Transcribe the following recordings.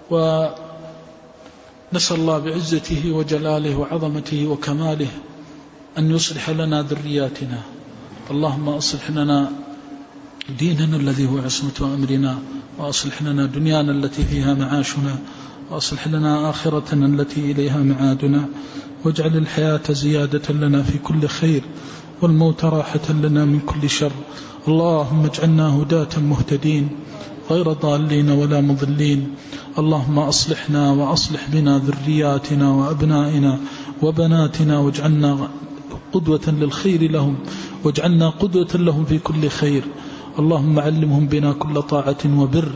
ونسأل الله بعزته وجلاله وعظمته وكماله أن يصلح لنا ذرياتنا. اللهم أصلح لنا ديننا الذي هو عصمة أمرنا، وأصلح لنا دنيانا التي فيها معاشنا، وأصلح لنا آخرتنا التي إليها معادنا، واجعل الحياة زيادة لنا في كل خير، والموت راحة لنا من كل شر. اللهم اجعلنا هداة مهتدين غير ضالين ولا مضلين. اللهم أصلحنا وأصلح بنا ذرياتنا وأبنائنا وبناتنا، واجعلنا قدوة للخير لهم، واجعلنا قدوة لهم في كل خير. اللهم علمهم بنا كل طاعة وبر،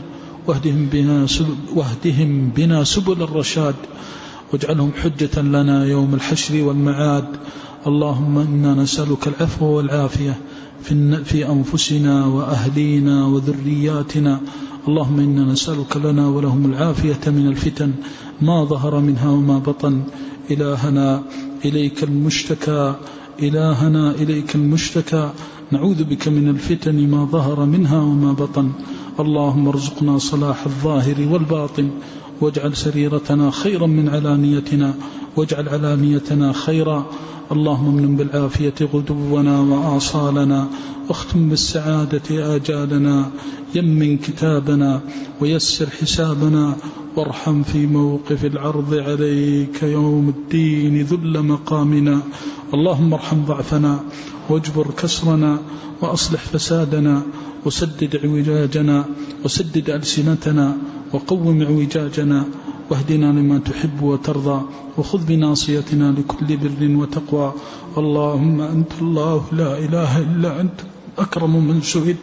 واهدهم بنا سبل الرشاد، واجعلهم حجة لنا يوم الحشر والمعاد. اللهم إنا نسألك العفو والعافية في أنفسنا وأهلينا وذرياتنا. اللهم إنا نسألك لنا ولهم العافية من الفتن ما ظهر منها وما بطن. إلهنا إليك المشتكى، إلهنا إليك المشتكى، نعوذ بك من الفتن ما ظهر منها وما بطن. اللهم ارزقنا صلاح الظاهر والباطن، واجعل سريرتنا خيرا من علانيتنا، واجعل علانيتنا خيرا. اللهم امن بالعافية غدونا وآصالنا، واختم بالسعادة آجالنا، يمن كتابنا ويسر حسابنا، وارحم في موقف العرض عليك يوم الدين ذل مقامنا. اللهم ارحم ضعفنا واجبر كسرنا، وأصلح فسادنا، وسدد اعوجاجنا، وسدد ألسنتنا، وقوم اعوجاجنا، واهدنا لما تحب وترضى، وخذ بناصيتنا لكل بر وتقوى. اللهم أنت الله لا إله إلا أنت، أكرم من سئل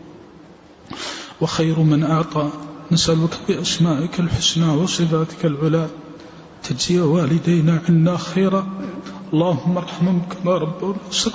وخير من أعطى. نسألك بأسمائك الحسنى وصفاتك العلى تجزي والدينا عنا خيرا. اللهم ارحمهم كما ربونا صغيرا.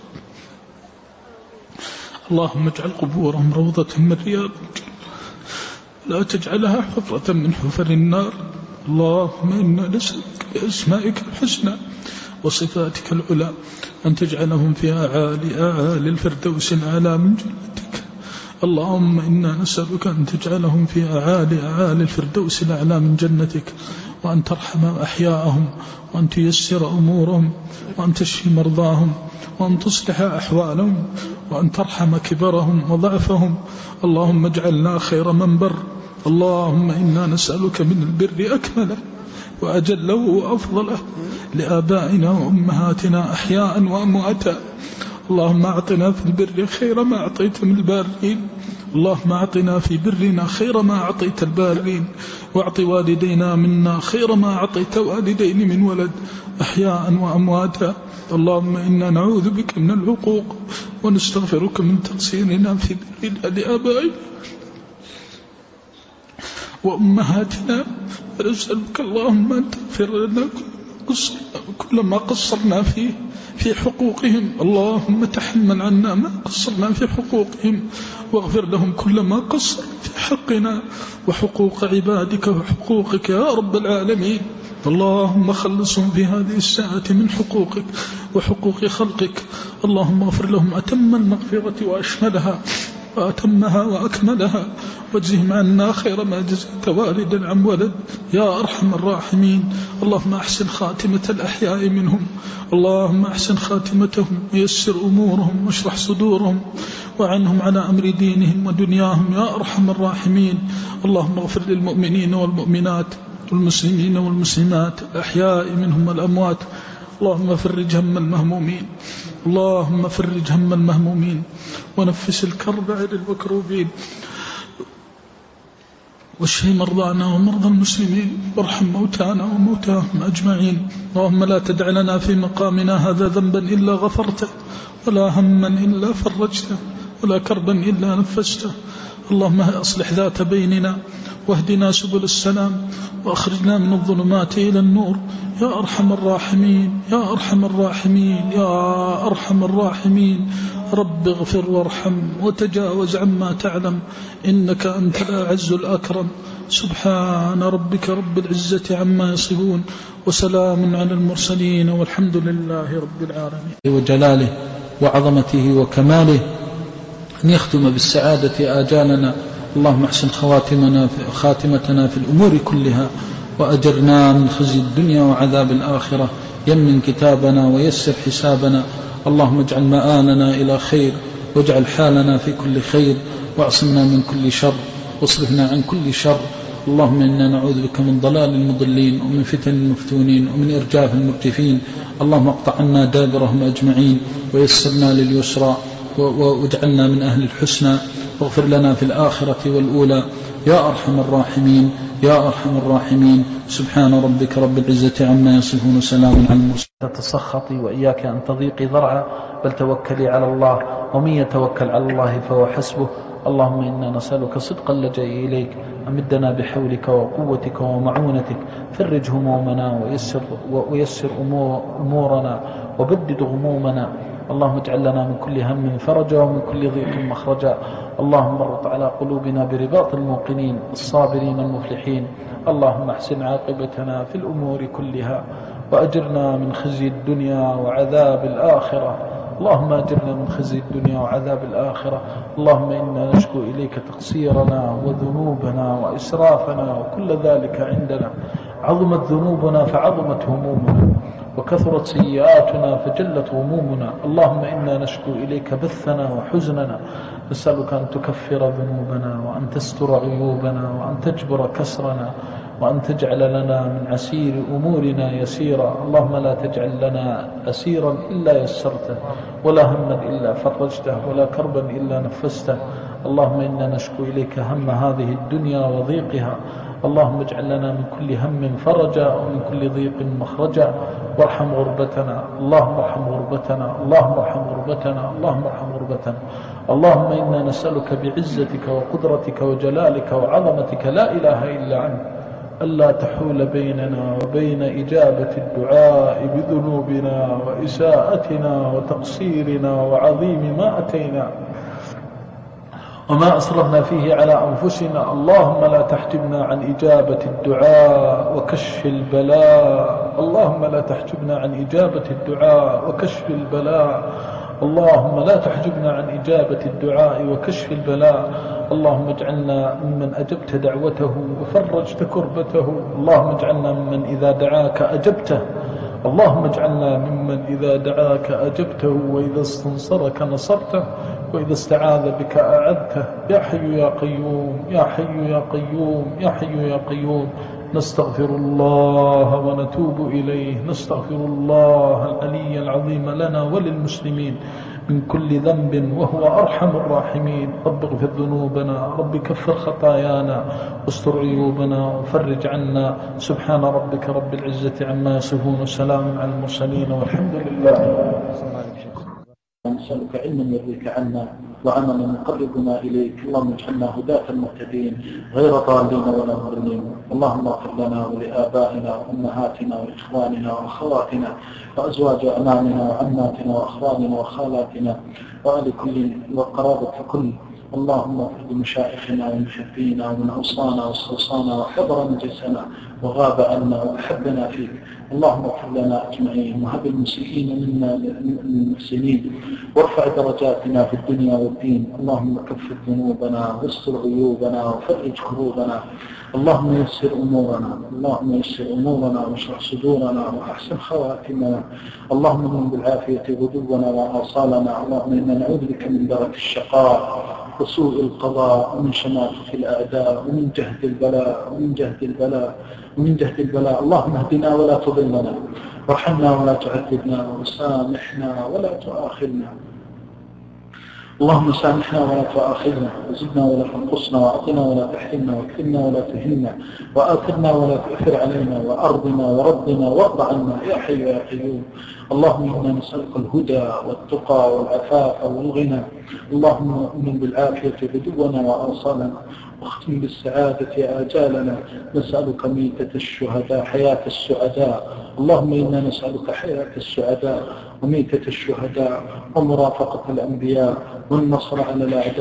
اللهم اجعل قبورهم روضة من رياض الجنة، لا تجعلها حفرة من حفر النار. اللهم إنا نسألك بأسمائك الحسنى وصفاتك العلى أن تجعلهم في أعالي الفردوس الأعلى من جنتك. اللهم إنا نسألك أن تجعلهم في أعالي الفردوس الأعلى من جنتك، وأن ترحم أحياءهم، وأن تيسر أمورهم، وأن تشفي مرضاهم، وأن تصلح أحوالهم، وأن ترحم كبرهم وضعفهم. اللهم اجعلنا خير من بر. اللهم إنا نسألك من البر أكمله وأجله وأفضله لآبائنا وأمهاتنا أحياء وأمواتا. اللهم أعطنا في البر خير ما أعطيت من البارين. اللهم أعطنا في برنا خير ما أعطيت البارين، واعط والدينا منا خير ما أعطيت والدين من ولد أحياء وأمواتا. اللهم إنا نعوذ بك من العقوق، ونستغفرك من تقصيرنا في برنا لآبائنا وأمهاتنا، ونسألك اللهم أن تغفر لنا كل ما قصرنا فيه في حقوقهم. اللهم تحمل عنا ما قصرنا في حقوقهم، واغفر لهم كل ما قصر في حقنا وحقوق عبادك وحقوقك يا رب العالمين. اللهم خلصهم في هذه الساعة من حقوقك وحقوق خلقك. اللهم اغفر لهم أتم المغفرة وأشملها وأتمها وأكملها، واجزهم عنا خير ما جزيت والدا عن ولد يا أرحم الراحمين. اللهم أحسن خاتمة الأحياء منهم، اللهم أحسن خاتمتهم، ويسر أمورهم، واشرح صدورهم، وعنهم على أمر دينهم ودنياهم يا أرحم الراحمين. اللهم اغفر للمؤمنين والمؤمنات والمسلمين والمسلمات الأحياء منهم والأموات. اللهم فرج هم المهمومين، اللهم فرج هم المهمومين، ونفس الكرب عن المكروبين، واشف مرضانا ومرضى المسلمين، وارحم موتانا وموتاهم أجمعين. اللهم لا تدع لنا في مقامنا هذا ذنبا إلا غفرته، ولا هما إلا فرجته، ولا كربا إلا نفسته. اللهم أصلح ذات بيننا، واهدنا سبل السلام، وأخرجنا من الظلمات إلى النور يا أرحم الراحمين، يا أرحم الراحمين، يا أرحم الراحمين. رب اغفر وارحم وتجاوز عما تعلم، إنك أنت الأعز الأكرم. سبحان ربك رب العزة عما يصفون، وسلام على المرسلين، والحمد لله رب العالمين. وجلاله وعظمته وكماله أن يختم بالسعادة آجالنا، اللهم احسن خاتمتنا في الأمور كلها، وأجرنا من خزي الدنيا وعذاب الآخرة. يمن كتابنا ويسر حسابنا، اللهم اجعل مآلنا إلى خير، واجعل حالنا في كل خير، واعصمنا من كل شر، واصرفنا عن كل شر. اللهم إنا نعوذ بك من ضلال المضلين، ومن فتن المفتونين، ومن إرجاف المرجفين. اللهم اقطع عنا دابرهم أجمعين، ويسرنا لليسرى، واجعلنا من أهل الحسنى، واغفر لنا في الآخرة والأولى يا أرحم الراحمين يا أرحم الراحمين. سبحان ربك رب العزة عما يصفون، وسلام على المرسلين. تتسخطي وإياك أن تضيقي ذرعا، بل توكلي على الله، ومن يتوكل على الله فهو حسبه. اللهم إنا نسألك صدق اللجأ إليك، أمدنا بحولك وقوتك ومعونتك، فرج همومنا ويسر أمورنا، وبدد غمومنا. اللهم اجعل لنا من كل هم فرجا، ومن كل ضيق مخرجا. اللهم اربط على قلوبنا برباط الموقنين الصابرين المفلحين. اللهم احسن عاقبتنا في الأمور كلها، وأجرنا من خزي الدنيا وعذاب الآخرة. اللهم أجرنا من خزي الدنيا وعذاب الآخرة. اللهم إنا نشكو إليك تقصيرنا وذنوبنا وإسرافنا وكل ذلك عندنا. عظمت ذنوبنا فعظمت همومنا، وكثرت سيئاتنا فجلت غمومنا. اللهم إنا نشكو إليك بثنا وحزننا، نسألك أن تكفر ذنوبنا، وأن تستر عيوبنا، وأن تجبر كسرنا، وأن تجعل لنا من عسير أمورنا يسيرا. اللهم لا تجعل لنا أسيرا إلا يسرته، ولا هما إلا فرجته، ولا كربا إلا نفسته. اللهم إنا نشكو إليك هم هذه الدنيا وضيقها. اللهم اجعل لنا من كل هم فرجا، ومن كل ضيق مخرجا، وارحم غربتنا. اللهم ارحم غربتنا، اللهم ارحم غربتنا، اللهم ارحم غربتنا. اللهم إنا نسألك بعزتك وقدرتك وجلالك وعظمتك لا إله إلا أنت ألا تحول بيننا وبين إجابة الدعاء بذنوبنا وإساءتنا وتقصيرنا وعظيم ما أتينا وما أصرفنا فيه على أنفسنا. اللهم لا تحجبنا عن إجابة الدعاء وكشف البلاء. اللهم لا تحجبنا عن إجابة الدعاء وكشف البلاء. اللهم لا تحجبنا عن إجابة الدعاء وكشف البلاء. اللهم اجعلنا ممن أجبت دعوته وفرجت كربته. اللهم اجعلنا ممن إذا دعاك أجبته. اللهم اجعلنا ممن إذا دعاك أجبته، وإذا استنصرك نصرته، وإذا استعاذ بك أعذته. يا حي يا قيوم، يا حي يا قيوم، يا حي يا قيوم. نستغفر الله ونتوب إليه. نستغفر الله العلي العظيم لنا وللمسلمين من كل ذنب، وهو أرحم الراحمين. رب اغفر ذنوبنا، رب كفر خطايانا، واستر عيوبنا، وفرج عنا. سبحان ربك رب العزة عما يصفون، وسلام على المرسلين، والحمد لله. نسألك علما يرضيك عنا، وعملا يقربنا إليك. اللهم اجعلنا هداة مهتدين غير ضالين ولا مضلين. اللهم اغفر لنا ولآبائنا وأمهاتنا وإخواننا وأخواتنا وأزواج أمامنا وعماتنا وأخواننا وخالاتنا وآل كل وقرابة كل. اللهم اغفر لمشايخنا ومحبينا ومن أوصانا واستوصانا وحضر مجلسنا وغاب عنا وأحبنا فيك. اللهم اغفر لنا أجمعين، وهب المسيئين منا المحسنين، وارفع درجاتنا في الدنيا والدين. اللهم كفر ذنوبنا واستر غيوبنا وفرج كروبنا. اللهم يسر أمورنا، اللهم يسر أمورنا واشرح صدورنا وأحسن خواتمنا. اللهم من بالعافية غدونا وآصالنا. اللهم إنا نعوذ بك من درك الشقاء وسوء القضاء، ومن شماتة الأعداء، ومن جهد البلاء، ومن جهد البلاء، ومن جهد البلاء. اللهم اهدنا ولا تضلنا، وارحمنا ولا تعذبنا، وسامحنا ولا تؤاخذنا. اللهم سامحنا ولا تؤاخذنا، وزدنا ولا تنقصنا، وأعطنا ولا تحرمنا، واكرمنا ولا تهنا، وآثرنا ولا تؤثر علينا، وأرضنا وربنا وارض عنا يا حي يا قيوم. اللهم إنا نسألك الهدى والتقى والعفاف والغنى. اللهم من بالعافية بدونا وأوصالنا، واختم بالسعادة آجالنا. نسألك ميتة الشهداء، حياة السعداء. اللهم إنا نسألك حياة السعداء وميتة الشهداء ومرافقة الأنبياء والنصر على الأعداء.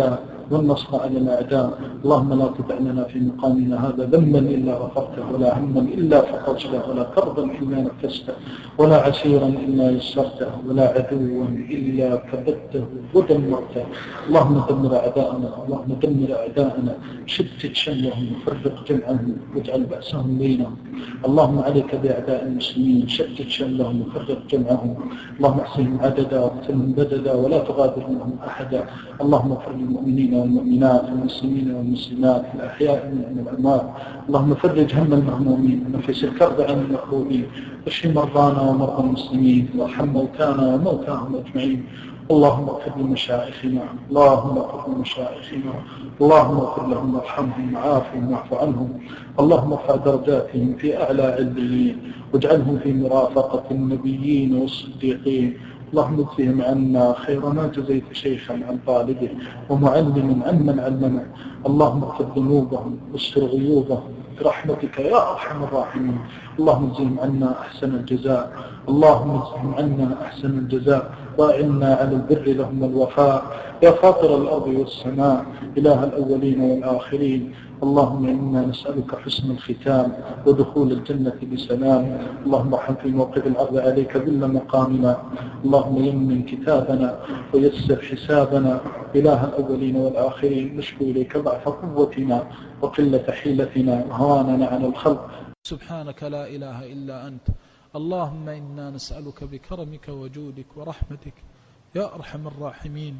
والنصر على الأعداء. اللهم لا تدع لنا في مقامنا هذا ذنبا إلا غفرته، ولا هما إلا فرجته، ولا كربا إلا نفسته، ولا عسيرا إلا يسرته، ولا عدوا إلا كبدته ودمرته. اللهم دمر أعداءنا، اللهم دمر أعداءنا، شتت شملهم وفرق جمعهم واجعل بأسهم بينهم. اللهم عليك بأعداء المسلمين، شتت شملهم وفرق جمعهم. اللهم احصهم عددا واقتلهم بددا ولا تغادر منهم أحدا. اللهم اغفر للمؤمنين والمؤمنات والمسلمين والمسلمات الأحياء من الأموات. اللهم فرج هم المهمومين ونفس الكرب عن المكروبين، واشف مرضانا ومرضى المسلمين، وارحم موتانا وموتاهم أجمعين. اللهم اغفر لمشايخنا، اللهم اغفر لمشايخنا، اللهم اغفر لهم وارحمهم وعافهم واعف عنهم. اللهم ارفع درجاتهم في أعلى عليين، واجعلهم في مرافقة النبيين والصديقين. اللهم اجزهم عنا خير ما جزيت شيخا عن طالبه ومعلم عن من علمه. اللهم اغفر ذنوبهم واستر غيوبهم برحمتك يا أرحم الراحمين. اللهم اجزهم عنا أحسن الجزاء، اللهم اجزهم عنا أحسن الجزاء، وأعنا على البر لهم والوفاء. يا فاطر الأرض والسماء، إله الأولين والآخرين، اللهم إنا نسألك حسن الختام ودخول الجنة بسلام. اللهم ارحم في موقف العرض عليك ذل مقامنا. اللهم يمن كتابنا ويسر حسابنا. إله الأولين والآخرين، نشكو إليك ضعف قوتنا وقلة حيلتنا وهواننا على الخلق. سبحانك لا إله إلا أنت. اللهم إنا نسألك بكرمك وجودك ورحمتك يا أرحم الراحمين.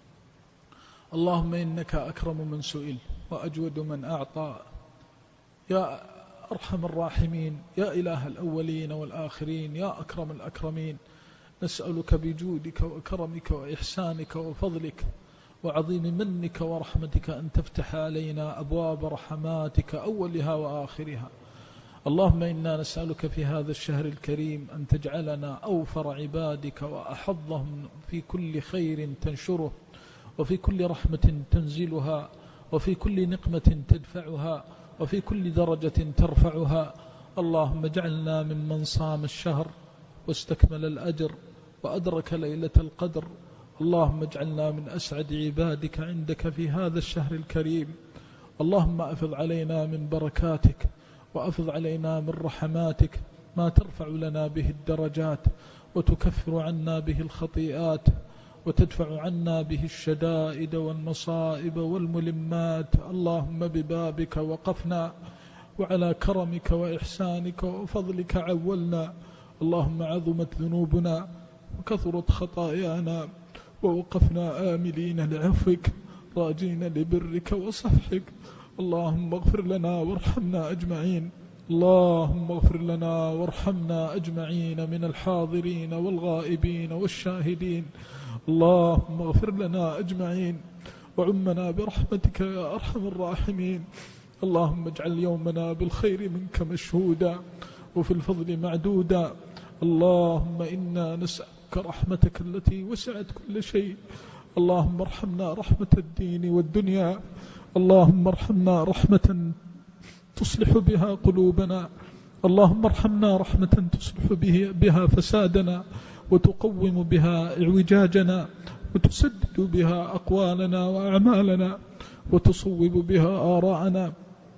اللهم إنك أكرم من سئل وأجود من أعطى يا أرحم الراحمين. يا إله الأولين والآخرين، يا أكرم الأكرمين، نسألك بجودك وكرمك وإحسانك وفضلك وعظيم منك ورحمتك أن تفتح علينا أبواب رحماتك أولها وآخرها. اللهم إنا نسألك في هذا الشهر الكريم أن تجعلنا أوفر عبادك وأحظهم في كل خير تنشره، وفي كل رحمة تنزلها، وفي كل نقمة تدفعها، وفي كل درجة ترفعها. اللهم اجعلنا ممن صام الشهر واستكمل الأجر وأدرك ليلة القدر. اللهم اجعلنا من أسعد عبادك عندك في هذا الشهر الكريم. اللهم أفض علينا من بركاتك، وأفض علينا من رحماتك ما ترفع لنا به الدرجات، وتكفر عنا به الخطيئات، وتدفع عنا به الشدائد والمصائب والملمات. اللهم ببابك وقفنا، وعلى كرمك وإحسانك وفضلك عولنا. اللهم عظمت ذنوبنا وكثرت خطايانا، ووقفنا آملين لعفوك راجين لبرك وصفحك. اللهم اغفر لنا وارحمنا أجمعين. اللهم اغفر لنا وارحمنا أجمعين من الحاضرين والغائبين والشاهدين. اللهم اغفر لنا أجمعين وعمنا برحمتك يا أرحم الراحمين. اللهم اجعل يومنا بالخير منك مشهودا وفي الفضل معدودا. اللهم إنا نسألك رحمتك التي وسعت كل شيء. اللهم ارحمنا رحمة الدين والدنيا. اللهم ارحمنا رحمة تصلح بها قلوبنا. اللهم ارحمنا رحمة تصلح بها فسادنا، وتقوم بها اعوجاجنا، وتسدد بها أقوالنا وأعمالنا، وتصوب بها آراءنا.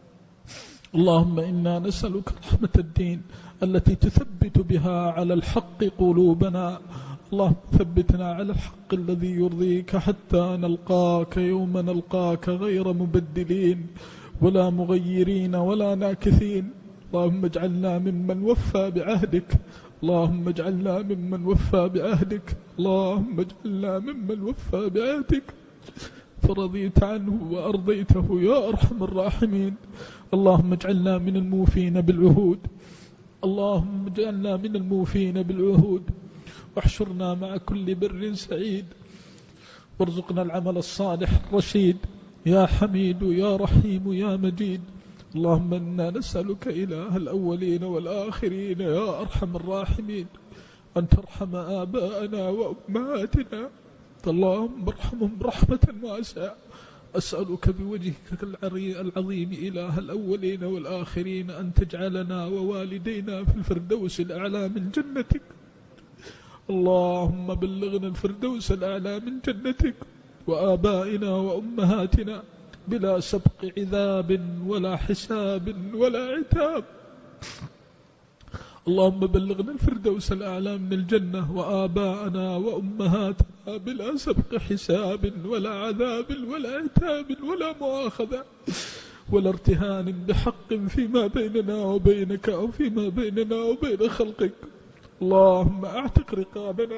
اللهم إنا نسألك رحمة الدين التي تثبت بها على الحق قلوبنا. اللهم ثبتنا على الحق الذي يرضيك حتى نلقاك يوم نلقاك غير مبدلين ولا مغيرين ولا ناكثين. اللهم اجعلنا ممن وفى بعهدك. اللهم اجعلنا ممن وفى بعهدك. اللهم اجعلنا ممن وفى بعهدك فرضيت عنه وأرضيته يا أرحم الراحمين. اللهم اجعلنا من الموفين بالعهود. اللهم اجعلنا من الموفين بالعهود، واحشرنا مع كل بر سعيد، وارزقنا العمل الصالح الرشيد يا حميد يا رحيم يا مجيد. اللهم إنا نسألك إله الأولين والآخرين يا أرحم الراحمين أن ترحم آباءنا وأمهاتنا. اللهم ارحمهم رحمة واسعة. أسألك بوجهك العظيم إله الأولين والآخرين أن تجعلنا ووالدينا في الفردوس الأعلى من جنتك. اللهم بلغنا الفردوس الأعلى من جنتك. وآبائنا وأمهاتنا بلا سبق عذاب ولا حساب ولا عتاب. اللهم بلغنا الفردوس الأعلى من الجنة وآباءنا وأمهاتنا بلا سبق حساب ولا عذاب ولا عتاب ولا مؤاخذة ولا ارتهان بحق فيما بيننا وبينك أو فيما بيننا وبين خلقك. اللهم اعتق رقابنا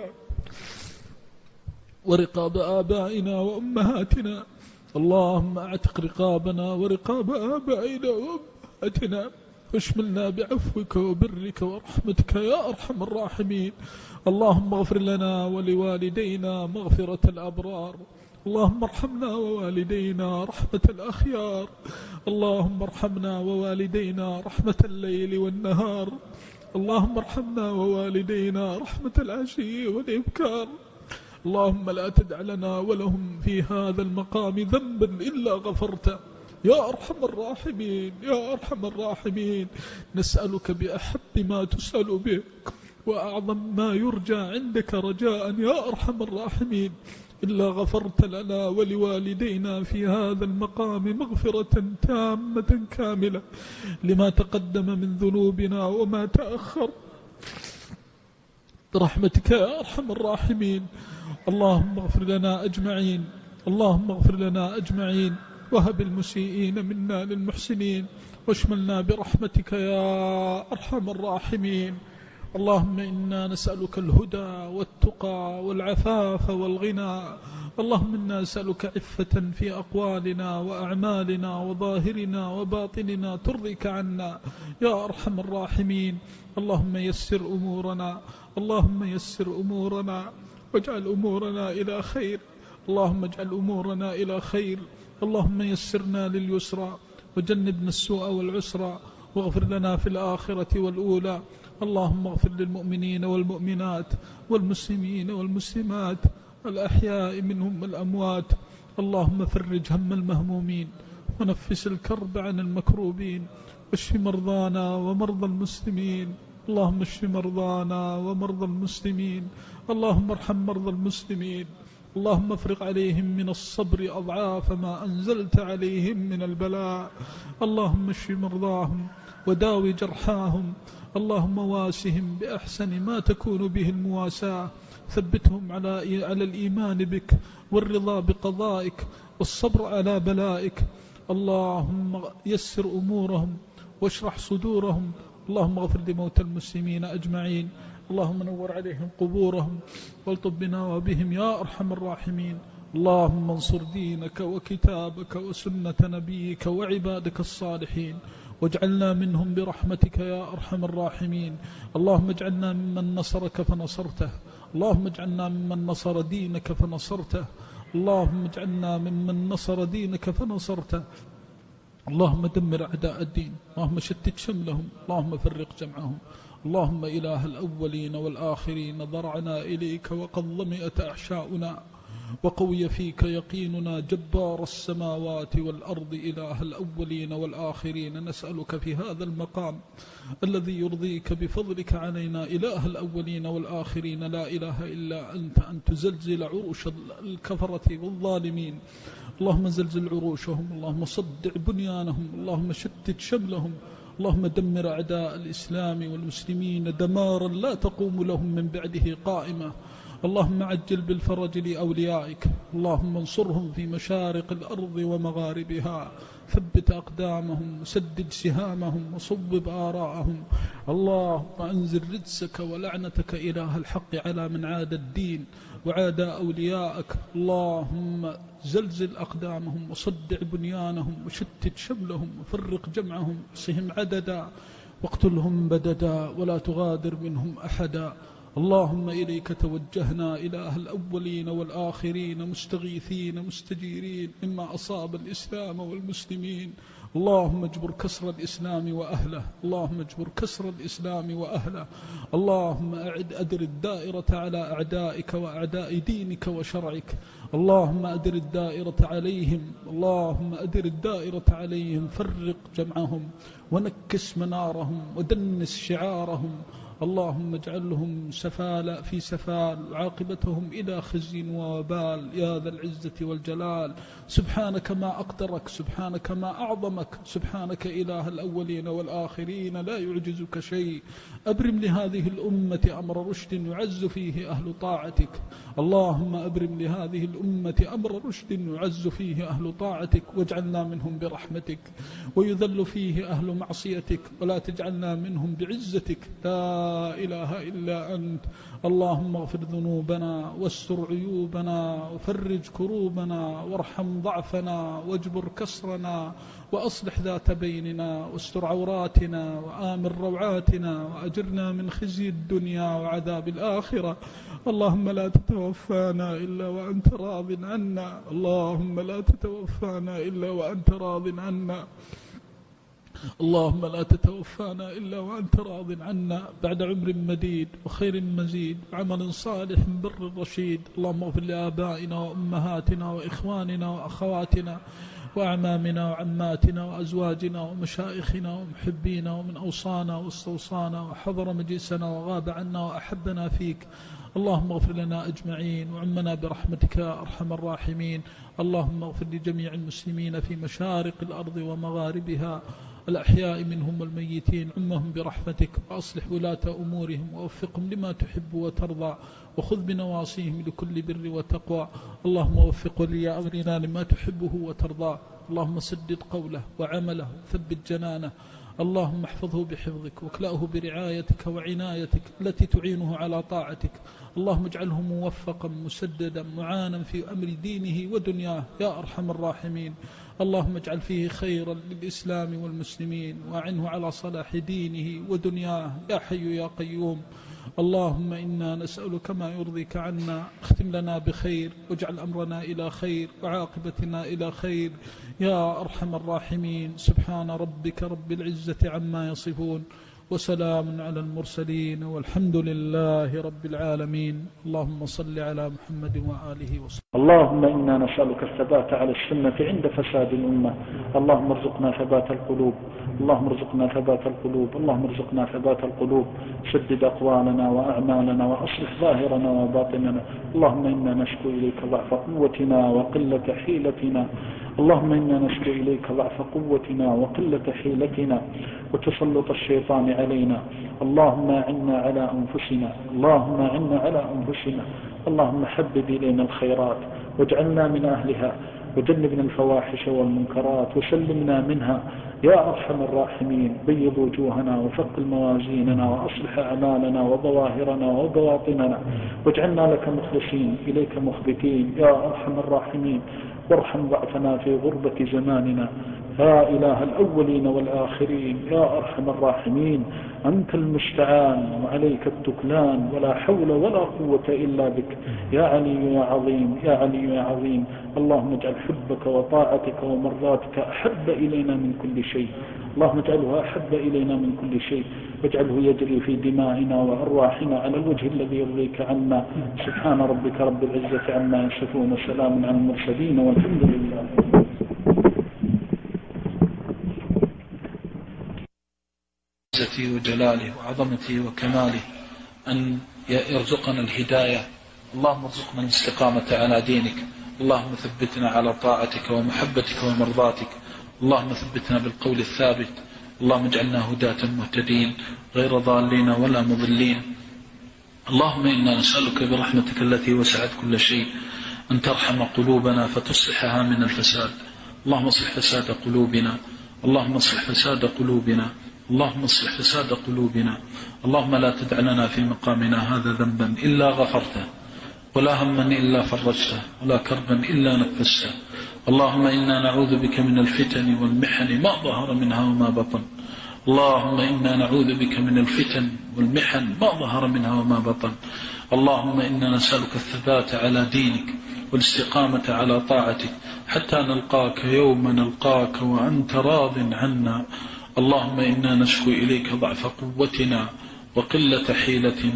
ورقاب آبائنا وأمهاتنا. اللهم اعتق رقابنا ورقاب آبائنا وأمهاتنا واشملنا بعفوك وبرك ورحمتك يا أرحم الراحمين. اللهم اغفر لنا ولوالدينا مغفرة الأبرار. اللهم ارحمنا ووالدينا رحمة الأخيار. اللهم ارحمنا ووالدينا رحمة الليل والنهار. اللهم ارحمنا ووالدينا رحمة العشي والإبكار. اللهم لا تدع لنا ولهم في هذا المقام ذنبا إلا غفرته يا أرحم الراحمين يا أرحم الراحمين. نسألك بأحب ما تسأل به وأعظم ما يرجى عندك رجاء يا أرحم الراحمين إلا غفرت لنا ولوالدينا في هذا المقام مغفرة تامة كاملة لما تقدم من ذنوبنا وما تأخر برحمتك يا أرحم الراحمين. اللهم اغفر لنا أجمعين. اللهم اغفر لنا أجمعين وهب المسيئين منا للمحسنين واشملنا برحمتك يا أرحم الراحمين. اللهم إنا نسألك الهدى والتقى والعفاف والغنى. اللهم إنا نسألك عفة في أقوالنا وأعمالنا وظاهرنا وباطننا ترضيك عنا يا أرحم الراحمين. اللهم يسر أمورنا. اللهم يسر أمورنا واجعل أمورنا إلى خير. اللهم اجعل أمورنا إلى خير. اللهم يسرنا لليسرى وجنبنا السوء والعسرى واغفر لنا في الآخرة والأولى. اللهم اغفر للمؤمنين والمؤمنات والمسلمين والمسلمات الأحياء منهم والأموات. اللهم فرج هم المهمومين ونفس الكرب عن المكروبين واشف مرضانا ومرضى المسلمين. اللهم اشف مرضانا ومرضى المسلمين. اللهم ارحم مرضى المسلمين. اللهم افرغ عليهم من الصبر أضعاف ما أنزلت عليهم من البلاء. اللهم اشف مرضاهم وداوي جرحاهم. اللهم واسهم بأحسن ما تكون به المواساة. ثبتهم على الإيمان بك والرضا بقضائك والصبر على بلائك. اللهم يسر أمورهم واشرح صدورهم. اللهم اغفر لموتى المسلمين أجمعين. اللهم نور عليهم قبورهم والطف بنا وبهم يا أرحم الراحمين. اللهم انصر دينك وكتابك وسنة نبيك وعبادك الصالحين واجعلنا منهم برحمتك يا أرحم الراحمين. اللهم اجعلنا ممن نصرك فنصرته. اللهم اجعلنا ممن نصر دينك فنصرته. اللهم اجعلنا ممن نصر دينك فنصرته. اللهم دمر أعداء الدين. اللهم شتت شملهم. اللهم فرق جمعهم. اللهم إله الأولين والآخرين ضرعنا إليك وقد ضمئت أحشاؤنا وقوي فيك يقيننا جبار السماوات والأرض إله الأولين والآخرين. نسألك في هذا المقام الذي يرضيك بفضلك علينا إله الأولين والآخرين لا إله إلا أنت أن تزلزل عروش الكفرة والظالمين. اللهم زلزل عروشهم. اللهم صدع بنيانهم. اللهم شتت شملهم. اللهم دمر أعداء الإسلام والمسلمين دمارا لا تقوم لهم من بعده قائمة. اللهم عجل بالفرج لأوليائك. اللهم انصرهم في مشارق الأرض ومغاربها. ثبت أقدامهم وسدد سهامهم وصوب آراءهم. اللهم أنزل رجسك ولعنتك إله الحق على من عاد الدين وعاد أوليائك. اللهم زلزل أقدامهم وصدع بنيانهم وشتت شملهم وفرق جمعهم وصهم عددا واقتلهم بددا ولا تغادر منهم أحدا. اللهم إليك توجهنا إله الأولين والآخرين مستغيثين مستجيرين مما أصاب الإسلام والمسلمين. اللهم اجبر كسر الإسلام وأهله. اللهم اجبر كسر الإسلام وأهله. اللهم أدر الدائرة على أعدائك وأعداء دينك وشرعك. اللهم أدر الدائرة عليهم، اللهم أدر الدائرة عليهم، فرق جمعهم ونكس منارهم ودنس شعارهم، اللهم اجعلهم سفال في سفال وعاقبتهم إلى خزي ووبال يا ذا العزة والجلال. سبحانك ما أقدرك، سبحانك ما أعظمك، سبحانك إله الأولين والآخرين لا يعجزك شيء. أبرم لهذه الأمة أمر رشد يعز فيه أهل طاعتك، اللهم أبرم لهذه الأمة أمر رشد يعز فيه أهل طاعتك، واجعلنا منهم برحمتك، ويذل فيه أهل معصيتك، ولا تجعلنا منهم بعزتك، لا إله إلا أنت. اللهم اغفر ذنوبنا واستر عيوبنا وفرج كروبنا وارحم ضعفنا واجبر كسرنا وأصلح ذات بيننا واستر عوراتنا وآمن روعاتنا وأجرنا من خزي الدنيا وعذاب الآخرة. اللهم لا تتوفانا إلا وأنت راض عنا، اللهم لا تتوفانا إلا وأنت راض عنا، اللهم لا تتوفانا إلا وأنت راض عنا بعد عمر مديد وخير مزيد وعمل صالح بر رشيد. اللهم اغفر لآبائنا وأمهاتنا وإخواننا وأخواتنا وأعمامنا وعماتنا وأزواجنا ومشائخنا ومحبينا ومن أوصانا واستوصانا وحضر مجلسنا وغاب عنا وأحبنا فيك. اللهم اغفر لنا أجمعين وعمنا برحمتك يا أرحم الراحمين. اللهم اغفر لجميع المسلمين في مشارق الأرض ومغاربها الأحياء منهم والميتين، عمهم برحمتك، وأصلح ولاة أمورهم ووفقهم لما تحب وترضى، وخذ بنواصيهم لكل بر وتقوى. اللهم وفق ولي أمرنا لما تحبه وترضى، اللهم سدد قوله وعمله ثبت جنانه، اللهم احفظه بحفظك واكلأه برعايتك وعنايتك التي تعينه على طاعتك. اللهم اجعله موفقا مسددا معانا في أمر دينه ودنياه يا أرحم الراحمين. اللهم اجعل فيه خيرا للإسلام والمسلمين وأعنه على صلاح دينه ودنياه يا حي يا قيوم. اللهم إنا نسألك ما يرضيك عنا، اختم لنا بخير واجعل أمرنا إلى خير وعاقبتنا إلى خير يا أرحم الراحمين. سبحان ربك رب العزة عما يصفون وسلام على المرسلين والحمد لله رب العالمين. اللهم صل على محمد وآله وصحبه. اللهم إنا نسألك الثبات على السنة عند فساد الأمة، اللهم ارزقنا ثبات القلوب، اللهم ارزقنا ثبات القلوب، اللهم ارزقنا ثبات القلوب، سدد أقوالنا وأعمالنا وأصلح ظاهرنا وباطننا. اللهم إنا نشكو إليك ضعف قوتنا وقلة حيلتنا، اللهم إنا نشكو إليك ضعف قوتنا وقلة حيلتنا وتسلط الشيطان علينا. اللهم أعنا على أنفسنا، اللهم أعنا على أنفسنا، اللهم حبب إلينا الخيرات واجعلنا من أهلها، وجنبنا الفواحش والمنكرات وسلمنا منها يا أرحم الراحمين. بيض وجوهنا وثقل موازيننا وأصلح أعمالنا وظواهرنا وبواطننا، واجعلنا لك مخلصين إليك مخبتين يا أرحم الراحمين. وارحم ضعفنا في غربة زماننا يا إله الأولين والآخرين يا أرحم الراحمين. أنت المستعان وعليك التكلان، ولا حول ولا قوة إلا بك يا علي يا عظيم يا علي يا عظيم. اللهم اجعل حبك وطاعتك ومرضاتك أحب إلينا من كل شيء، اللهم اجعله أحب إلينا من كل شيء، واجعله يجري في دمائنا وأرواحنا على الوجه الذي يرضيك عنا. سبحان ربك رب العزة عما يصفون وسلام على المرسلين والحمد لله. عزته وجلاله وعظمته وكماله أن يرزقنا الهداية. اللهم ارزقنا الاستقامة على دينك، اللهم ثبتنا على طاعتك ومحبتك ومرضاتك، اللهم ثبتنا بالقول الثابت، اللهم اجعلنا هداة مهتدين غير ضالين ولا مضلين. اللهم إنا نسألك برحمتك التي وسعت كل شيء أن ترحم قلوبنا فتصلحها من الفساد. اللهم اصلح فساد قلوبنا، اللهم اصلح فساد قلوبنا، اللهم اصلح فساد قلوبنا. اللهم لا تدع لنا في مقامنا هذا ذنبا إلا غفرته، ولا هما إلا فرجته، ولا كربا إلا نفسته. اللهم إنا نعوذ بك من الفتن والمحن ما ظهر منها وما بطن، اللهم إنا نعوذ بك من الفتن والمحن ما ظهر منها وما بطن. اللهم إنا نسألك الثبات على دينك والاستقامة على طاعتك حتى نلقاك يوم نلقاك وأنت راض عنا. اللهم إنا نشكو إليك ضعف قوتنا وقلة حيلتنا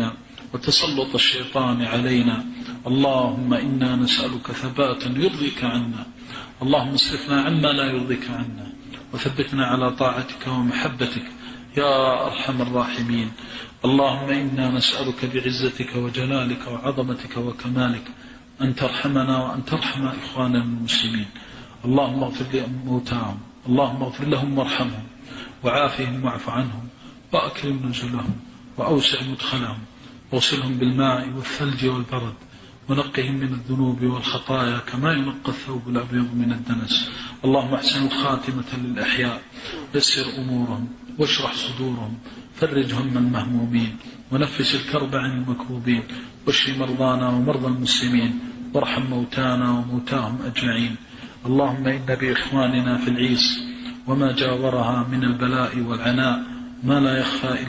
وتسلط الشيطان علينا. اللهم إنا نسألك ثباتا يرضيك عنا، اللهم اصرفنا عما لا يرضيك عنا، وثبتنا على طاعتك ومحبتك يا أرحم الراحمين. اللهم إنا نسألك بعزتك وجلالك وعظمتك وكمالك أن ترحمنا وأن ترحم إخواننا المسلمين. اللهم اغفر لموتاهم، اللهم اغفر لهم وارحمهم وعافهم واعف عنهم وأكرم نزلهم وأوسع مدخلهم، واغسلهم بالماء والثلج والبرد، ونقهم من الذنوب والخطايا كما ينقى الثوب الأبيض من الدنس. اللهم احسن الخاتمة للأحياء، يسر أمورهم واشرح صدورهم، فرج هم المهمومين، ونفس الكرب عن المكروبين، واشف مرضانا ومرضى المسلمين، وارحم موتانا وموتاهم أجمعين. اللهم إن بإخواننا في العيس وما جاورها من البلاء والعناء ما لا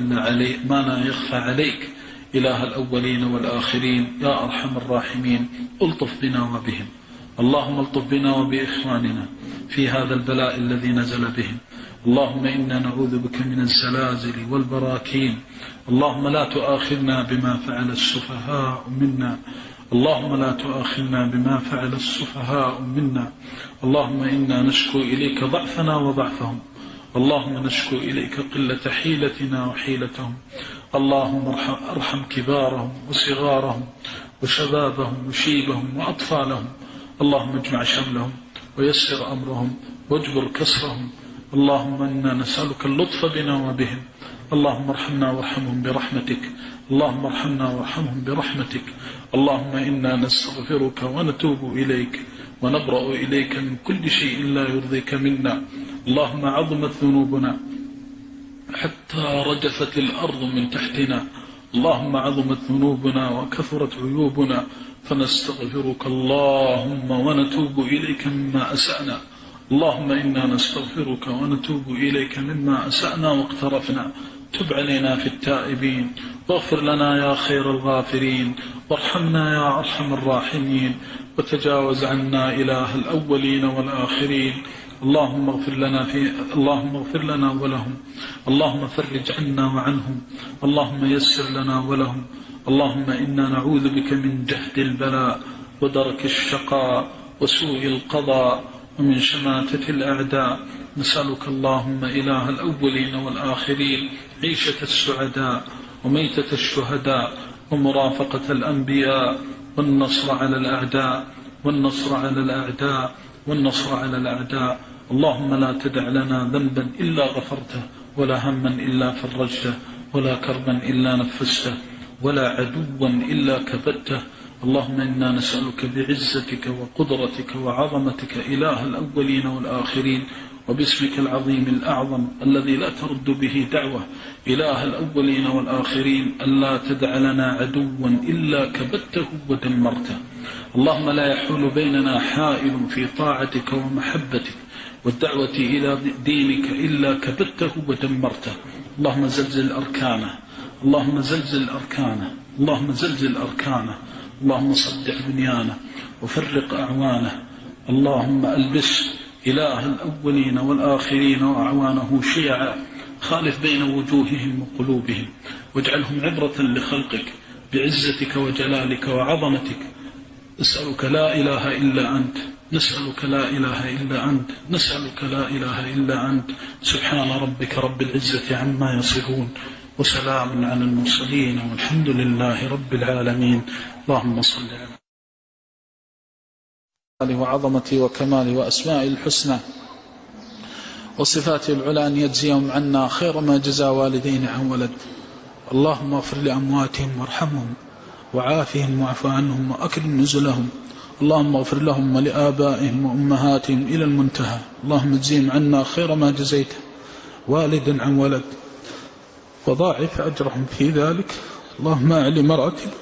يخفى عليك إله الأولين والآخرين يا أرحم الراحمين. ألطف بنا وبهم، اللهم الطف بنا وبإخواننا في هذا البلاء الذي نزل بهم. اللهم إنا نعوذ بك من الزلازل والبراكين. اللهم لا تؤاخذنا بما فعل السفهاء منا، اللهم لا تؤاخذنا بما فعل السفهاء منا. اللهم إنا نشكو إليك ضعفنا وضعفهم، اللهم نشكو إليك قلة حيلتنا وحيلتهم. اللهم ارحم كبارهم وصغارهم وشبابهم وشيبهم وأطفالهم. اللهم اجمع شملهم ويسر أمرهم واجبر كسرهم. اللهم إنا نسألك اللطف بنا وبهم. اللهم ارحمنا وارحمهم برحمتك، اللهم ارحمنا وارحمهم برحمتك. اللهم إنا نستغفرك ونتوب إليك ونبرأ إليك من كل شيء لا يرضيك منا. اللهم عظمت ذنوبنا حتى رجفت الأرض من تحتنا، اللهم عظمت ذنوبنا وكثرت عيوبنا، فنستغفرك اللهم ونتوب إليك مما أسأنا. اللهم إنا نستغفرك ونتوب إليك مما أسأنا واقترفنا. تب علينا في التائبين، واغفر لنا يا خير الغافرين، وارحمنا يا أرحم الراحمين، وتجاوز عنا إله الأولين والآخرين. اللهم اغفر لنا ولهم، اللهم فرج عنا وعنهم، اللهم يسر لنا ولهم. اللهم إنا نعوذ بك من جهد البلاء ودرك الشقاء وسوء القضاء ومن شماتة الأعداء. نسألك اللهم إله الأولين والآخرين عيشة السعداء وميتة الشهداء ومرافقة الأنبياء، والنصر على الأعداء، والنصر على الأعداء، والنصر على الأعداء. اللهم لا تدع لنا ذنبا إلا غفرته، ولا هما إلا فرجته، ولا كربا إلا نفسته، ولا عدوا إلا كبدته. اللهم إنا نسألك بعزتك وقدرتك وعظمتك إله الأولين والآخرين، وباسمك العظيم الأعظم الذي لا ترد به دعوة إله الأولين والآخرين ألا تدع لنا عدوا إلا كبدته ودمرته. اللهم لا يحول بيننا حائل في طاعتك ومحبتك والدعوة إلى دينك إلا كبدته ودمرته. اللهم زلزل أركانه، اللهم زلزل أركانه، اللهم زلزل أركانه، اللهم صدع بنيانه وفرق أعوانه. اللهم ألبس إله الأولين والآخرين وأعوانه شيعا، خالف بين وجوههم وقلوبهم، واجعلهم عبرة لخلقك بعزتك وجلالك وعظمتك. نسألك لا إله إلا أنت، نسألك لا إله إلا أنت، نسألك لا إله إلا أنت. سبحان ربك رب العزة عما يصفون، وسلام على المرسلين، والحمد لله رب العالمين. اللهم صل على وعظمتي وكمالي وأسمائي الحسنى وصفاتي العلى أن يجزيهم عنا خير ما جزى والدين عن ولد. اللهم اغفر لأمواتهم وارحمهم وعافهم واعف عنهم وأكرم نزلهم. اللهم اغفر لهم ولآبائهم وأمهاتهم إلى المنتهى. اللهم اجزيهم عنا خير ما جزيت والدا عن ولد، وضاعف أجرهم في ذلك. اللهم أعلي مراتبهم.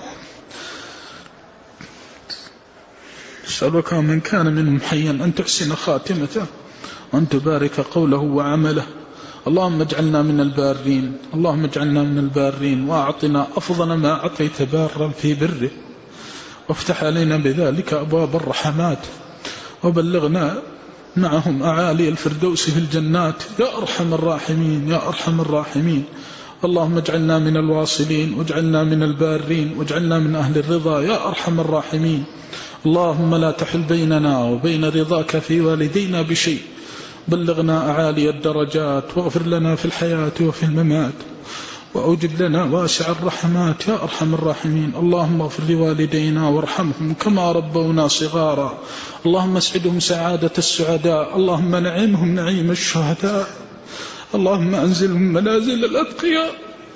أسألك من كان منهم حيا أن تحسن خاتمته، وأن تبارك قوله وعمله. اللهم اجعلنا من البارين، اللهم اجعلنا من البارين، وأعطنا أفضل ما أعطيت بارا في بره، وافتح علينا بذلك أبواب الرحمات، وبلغنا معهم أعالي الفردوس في الجنات يا أرحم الراحمين، يا أرحم الراحمين. اللهم اجعلنا من الواصلين، واجعلنا من البارين، واجعلنا من أهل الرضا يا أرحم الراحمين. اللهم لا تحل بيننا وبين رضاك في والدينا بشيء، بلغنا أعالي الدرجات، واغفر لنا في الحياة وفي الممات، وأوجب لنا واسع الرحمات يا أرحم الراحمين. اللهم اغفر لوالدينا وارحمهم كما ربونا صغارا. اللهم اسعدهم سعادة السعداء، اللهم نعمهم نعيم الشهداء، اللهم أنزلهم منازل الأتقياء،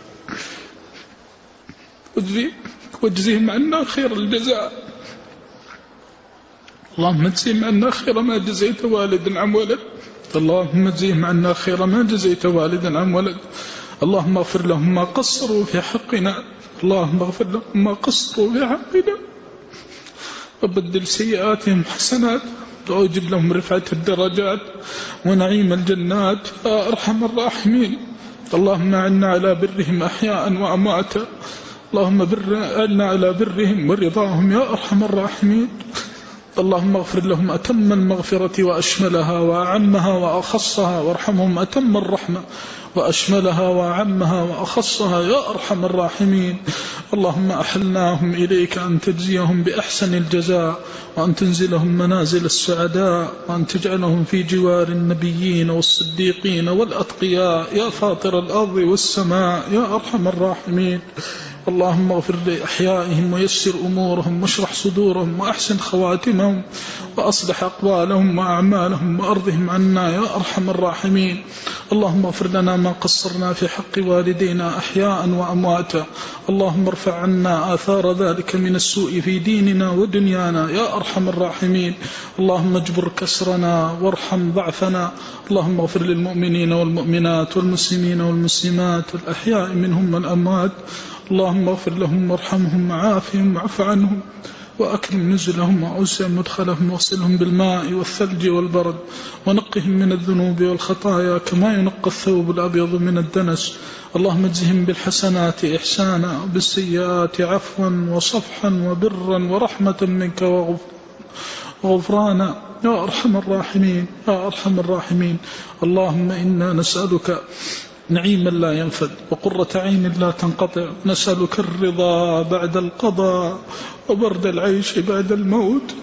واجزهم عنا خير الجزاء. اللهم اجزهم عنا خير ما جزيت والدا عن ولد، اللهم اجزهم عنا خير ما جزيت والدا عن ولد. اللهم اغفر لهم ما قصروا في حقنا، اللهم اغفر لهم ما قصروا في حقنا، وبدل سيئاتهم حسنات، وأوجب لهم رفعة الدرجات ونعيم الجنات يا أرحم الراحمين. اللهم أعنا على برهم أحياء وأمواتا، اللهم أعنا على برهم ورضاهم يا أرحم الراحمين. اللهم اغفر لهم أتم المغفرة وأشملها وأعمها وأخصها، وارحمهم أتم الرحمة وأشملها وأعمها وأخصها يا أرحم الراحمين. اللهم أحلناهم إليك أن تجزيهم بأحسن الجزاء، وأن تنزلهم منازل السعداء، وأن تجعلهم في جوار النبيين والصديقين والأتقياء يا فاطر الأرض والسماء يا أرحم الراحمين. اللهم اغفر لأحيائهم ويسر أمورهم واشرح صدورهم وأحسن خواتمهم وأصلح أقوالهم وأعمالهم وأرضهم عنا يا أرحم الراحمين. اللهم اغفر لنا ما قصرنا في حق والدينا أحياء وأمواتا، اللهم ارفع عنا آثار ذلك من السوء في ديننا ودنيانا يا أرحم الراحمين. اللهم اجبر كسرنا وارحم ضعفنا. اللهم اغفر للمؤمنين والمؤمنات والمسلمين والمسلمات الأحياء منهم والأموات. اللهم اغفر لهم وارحمهم وعافهم واعف عنهم، وأكرم نزلهم وأوسع مدخلهم، واغسلهم بالماء والثلج والبرد، ونقهم من الذنوب والخطايا كما ينقى الثوب الأبيض من الدنس. اللهم اجزهم بالحسنات إحسانا، وبالسيئات عفوا وصفحا وبرا ورحمة منك وغفرانا يا أرحم الراحمين يا أرحم الراحمين. اللهم إنا نسألك نعيما لا ينفد، وقرة عين لا تنقطع، نسألك الرضا بعد القضاء، وبرد العيش بعد الموت،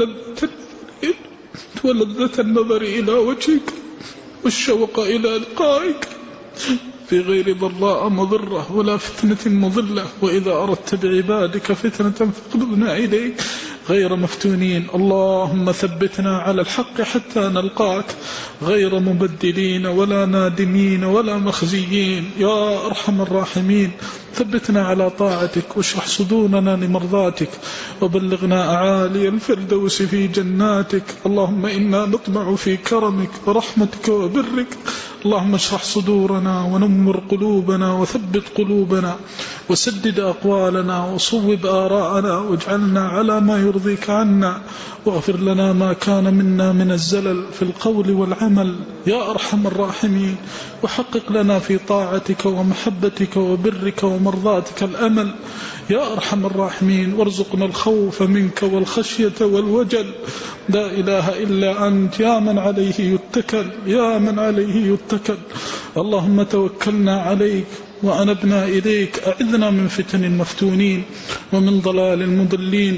ولذة النظر إلى وجهك، والشوق إلى لقائك في غير ضراء مضرة ولا فتنة مضلة، وإذا أردت بعبادك فتنة فاقلبنا إليك غير مفتونين. اللهم ثبتنا على الحق حتى نلقاك غير مبدلين ولا نادمين ولا مخزيين يا أرحم الراحمين. ثبتنا على طاعتك، واشرح صدورنا لمرضاتك، وبلغنا أعالي الفردوس في جناتك. اللهم إنا نطمع في كرمك ورحمتك وبرك. اللهم اشرح صدورنا ونمر قلوبنا وثبت قلوبنا، وسدد أقوالنا وصوب آراءنا، واجعلنا على ما يرضيك عنا، واغفر لنا ما كان منا من الزلل في القول والعمل يا أرحم الراحمين، وحقق لنا في طاعتك ومحبتك وبرك ومرضاتك الأمل يا أرحم الراحمين. وارزقنا الخوف منك والخشية والوجل، لا إله إلا أنت يا من عليه يتكل يا من عليه يتكل. اللهم توكلنا عليك وأنبنا إليك، أعذنا من فتن المفتونين، ومن ضلال المضلين،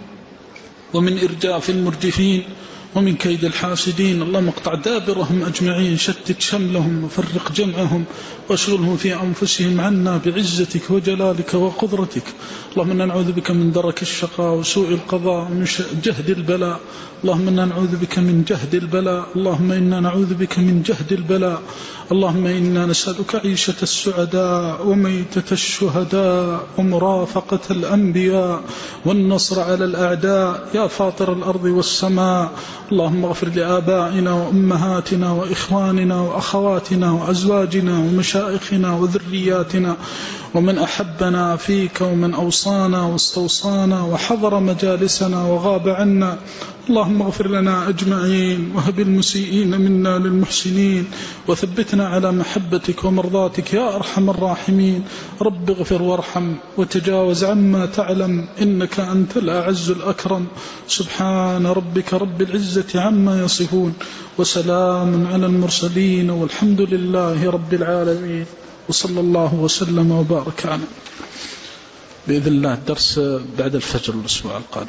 ومن إرجاف المرجفين، ومن كيد الحاسدين. اللهم اقطع دابرهم أجمعين، شتت شملهم وفرق جمعهم، واشغلهم في أنفسهم عنا بعزتك وجلالك وقدرتك. اللهم إنا نعوذ بك من درك الشقاء وسوء القضاء ومن جهد البلاء. اللهم إنا نعوذ بك من جهد البلاء. اللهم إنا نعوذ بك من جهد البلاء. اللهم إنا نسألك عيشة السعداء وميتة الشهداء ومرافقة الأنبياء والنصر على الأعداء يا فاطر الأرض والسماء. اللهم اغفر لآبائنا وأمهاتنا وإخواننا وأخواتنا وأزواجنا ومشائخنا وذرياتنا، ومن أحبنا فيك، ومن أوصانا واستوصانا وحضر مجالسنا وغاب عنا. اللهم اغفر لنا أجمعين، وهب المسيئين منا للمحسنين، وثبتنا على محبتك ومرضاتك يا أرحم الراحمين. رب اغفر وارحم وتجاوز عما تعلم، إنك أنت الأعز الأكرم. سبحان ربك رب العزة عما يصفون، وسلام على المرسلين، والحمد لله رب العالمين. وصلى الله وسلم وبارك على بإذن الله الدرس بعد الفجر الأسبوع القادم.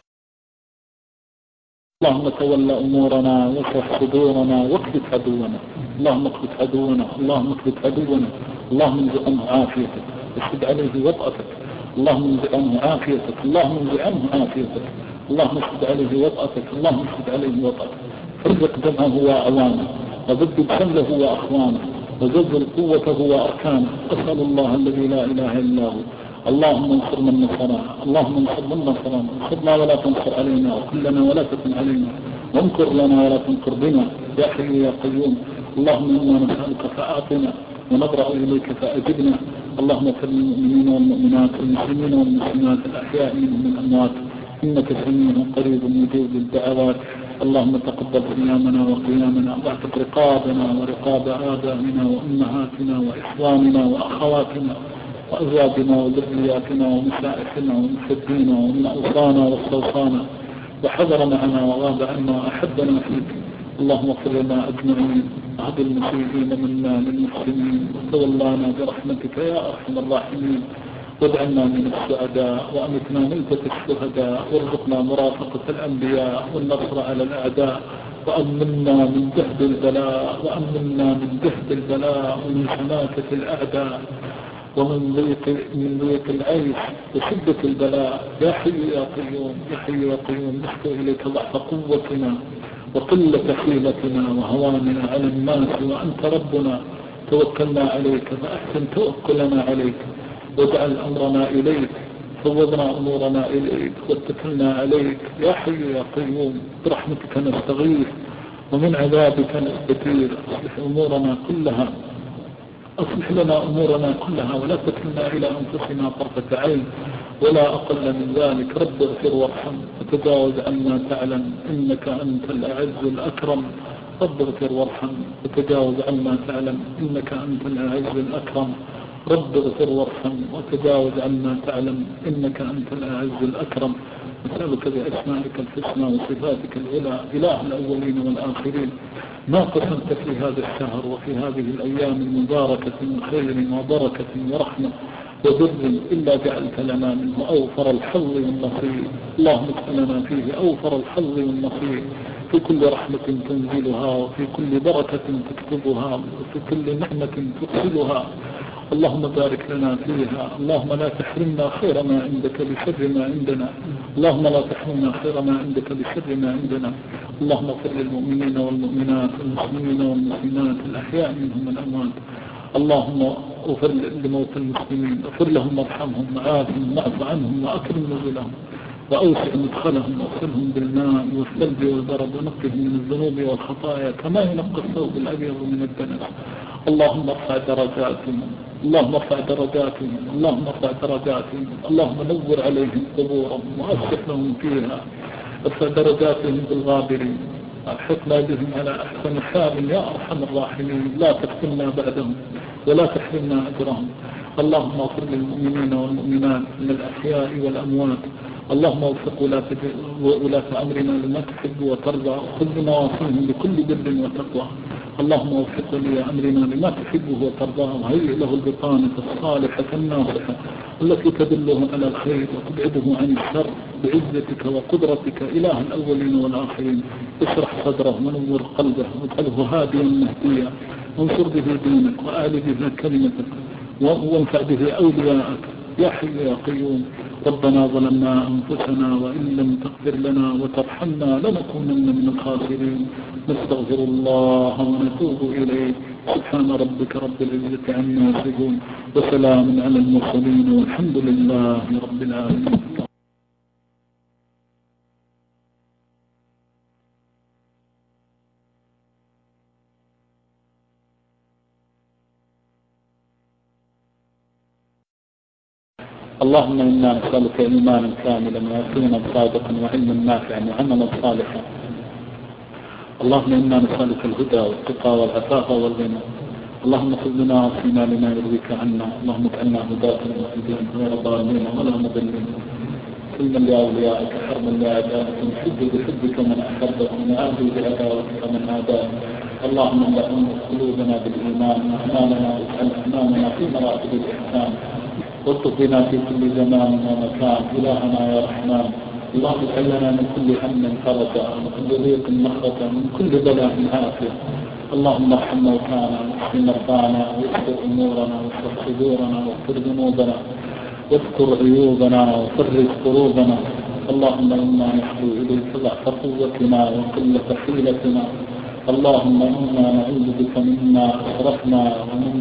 اللهم تولى أمورنا واشرح صدورنا واكبت عدونا، اللهم اكبت عدونا، اللهم اكبت عدونا، اللهم انزع عنه عافيتك واشد عليه وطأتك، اللهم انزع عنه عافيتك، اللهم انزع عنه عافيتك، اللهم اشد عليه وطأتك، اللهم اشد عليه وطأتك، فرزق جمعه وأعوانه وضد شمله وأخوانه وزلزل قوته وأركانه. أسأل الله الذي لا إله إلا هو اللهم انصر من نصرنا، اللهم انصر من نصرنا، انصرنا ولا تنصر علينا، وكلنا ولا تكن علينا، وانكر لنا ولا تنكر بنا يا حي يا قيوم. اللهم إنا نسألك فأعطنا ونبرأ إليك فأجبنا. اللهم اغفر للمؤمنين والمؤمنات والمسلمين والمسلمات الأحياء منهم الأموات إنك سميع قريب مجيب الدعوات. اللهم تقبل صيامنا وقيامنا واعتق رقابنا ورقاب آبائنا وأمهاتنا وإخواننا وأخواتنا وأزواجنا وذرياتنا ومشائخنا ومحبينا ومن أوصانا واستوصانا وحضر معنا وغاب عنا وأحبنا فيك. اللهم اغفر لنا أجمعين، اهد المسيئين منا للمحسنين، وتولانا برحمتك يا أرحم الراحمين، واجعلنا من السعداء وأمتنا ميتة الشهداء، وارزقنا مرافقة الأنبياء والنصر على الأعداء، وأمنا من جهد البلاء، وأمنا من جهد البلاء ومن شماتة الأعداء ومن ضيق العيش وشدة البلاء. يا حي يا قيوم يا حي يا قيوم، نشكو إليك ضعف قوتنا وقلة حيلتنا وهواننا على الناس، وأنت ربنا توكلنا عليك فأحسن توكلنا عليك، واجعل أمرنا إليك، فوضنا أمورنا إليك واتكلنا عليك. يا حي يا قيوم برحمتك نستغيث ومن عذابك نستثير. أصلح أمورنا كلها، أصلح لنا أمورنا كلها ولا تكلنا إلى أنفسنا طرفة عين ولا أقل من ذلك. رب اغفر وارحم وتجاوز عما تعلم إنك أنت الأعز الأكرم. رب اغفر وارحم وتجاوز عما تعلم إنك أنت الأعز الأكرم. رب اغفر وارحم وتجاوز عما تعلم إنك أنت الأعز الأكرم. نسألك بأسمائك الحسنى وصفاتك العلى إله الأولين والآخرين ما قسمت في هذا الشهر وفي هذه الأيام المباركة من خير وبركة ورحمة وبر إلا جعلت لنا منه أوفر الحظ والنصيب. اللهم اجعل لنا فيه أوفر الحظ والنصيب في كل رحمة تنزلها وفي كل بركة تكتبها وفي كل نعمة ترسلها. اللهم بارك لنا فيها. اللهم لا تحرمنا خير ما عندك بشر ما عندنا. اللهم لا تحرمنا خير ما عندك بشر ما عندنا. اللهم اغفر للمؤمنين والمؤمنات والمسلمين والمسلمات الأحياء منهم والأموات. اللهم اغفر لموتى المسلمين، اغفر لهم وارحمهم وعافهم واعف عنهم وأكرم نزلهم وأوسع مدخلهم واغسلهم بالماء والثلج والبرد ونقهم من الذنوب والخطايا كما ينقى الثوب الأبيض من الدنس. اللهم ارفع درجاتهم، اللهم ارفع درجاتهم، اللهم ارفع درجاتهم، اللهم نور عليهم قبورهم وأصلح لهم فيها. ارفع درجاتهم بالغابرين، ألحقنا بهم على أحسن حال يا أرحم الراحمين. لا تفتنا بعدهم ولا تحرمنا أجرهم. اللهم اغفر للمؤمنين والمؤمنات من الأحياء والأموات. اللهم وفق ولاة أمرنا لما تحب وترضى، وخذ بنواصيهم بكل بر وتقوى. اللهم وفق ولي أمرنا لما تحبه وترضاه، وهيئ له البطانة الصالحة الناصحة التي تدله على الخير وتبعده عن الشر بعزتك وقدرتك إله الأولين والآخرين. اشرح صدره ونور قلبه واجعله هاديا مهديا، وانصر به دينك وآل به كلمتك وانفع به أولياءك يا حي يا قيوم. ربنا ظلمنا أنفسنا وإن لم تغفر لنا وترحمنا لنكونن من الخاسرين. نستغفر الله ونتوب إليه. سبحان ربك رب العزة عما يصفون وسلام على المرسلين والحمد لله رب العالمين. اللهم إنا نسألك إيمانا كاملا ويقينا صادقا وعلما نافعا وعملا صالحا. اللهم إنا نسألك الهدى والتقى والعفاف والغنى. اللهم خذ لنا وصينا لما يرضيك عنا. اللهم اجعلنا هداة مهتدين غير ضالين ولا مضلين. سلما لأوليائك حرما لأعدائك، نحب بحبك من أحبك ونعادي بعداوتك من عاداك. اللهم املأ قلوبنا بالإيمان وأعمالنا واجعل أعمالنا في مراتب الإحسان والطف بنا في كل زمان ومكان إلهنا يا رحمن. اللهم اجعل لنا من كل هم فرجا ومن كل ضيق مخرجا ومن كل بلاء عافية. اللهم ارحم موتانا واشف مرضانا ويسر أمورنا واشرح صدورنا واغفر ذنوبنا واذكر عيوبنا وفرج كروبنا. اللهم إنا نشكو إليك ضعف قوتنا وقلة حيلتنا. اللهم إنا نعوذ بك مما أشركنا ومن